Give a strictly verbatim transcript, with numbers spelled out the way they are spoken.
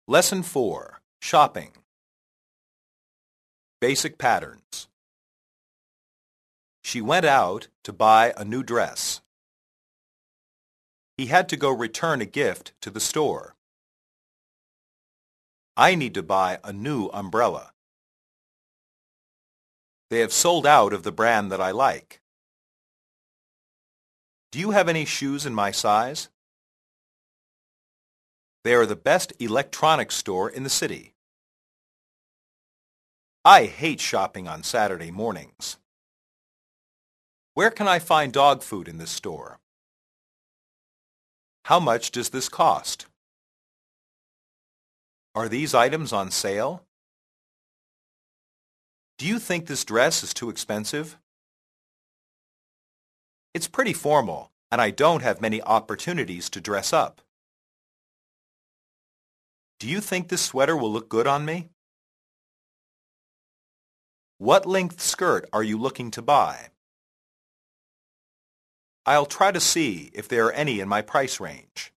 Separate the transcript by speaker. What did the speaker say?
Speaker 1: Lesson four. Shopping. Basic patterns. She went out to buy a new dress. He had to go return a gift to the store. I need to buy a new umbrella. They have sold out of the brand that I like. Do you have any shoes in my size? They are the best electronics store in the city. I hate shopping on Saturday mornings. Where can I find dog food in this store? How much does this cost? Are these items on sale? Do you think this dress is too expensive? It's pretty formal, and I don't have many opportunities to dress up. Do you think this sweater will look good on me? What length skirt are you looking to buy? I'll try to see if there are any in my price range.